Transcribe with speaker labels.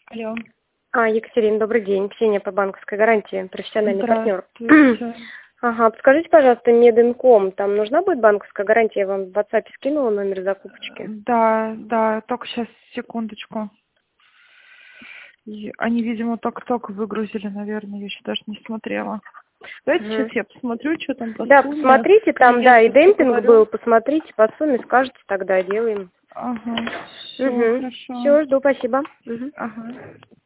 Speaker 1: Алло.
Speaker 2: Екатерина, добрый день. Ксения по банковской гарантии, профессиональный партнер.
Speaker 1: Здравствуйте.
Speaker 2: Ага, подскажите, пожалуйста, Мединком, там нужна будет банковская гарантия? Я вам в WhatsApp скинула номер закупочки.
Speaker 1: Да, только сейчас, секундочку. Они, видимо, только выгрузили, наверное, я еще даже не смотрела. Давайте
Speaker 2: Мгм.
Speaker 1: сейчас я посмотрю, что там по
Speaker 2: Да,
Speaker 1: сумме.
Speaker 2: посмотрите, там, да, и
Speaker 1: Клиенту
Speaker 2: демпинг
Speaker 1: поговорю.
Speaker 2: был, посмотрите, по сумме скажете, тогда делаем.
Speaker 1: Ага, все,
Speaker 2: Угу.
Speaker 1: хорошо.
Speaker 2: Все, жду, спасибо. Мгм.
Speaker 1: Ага.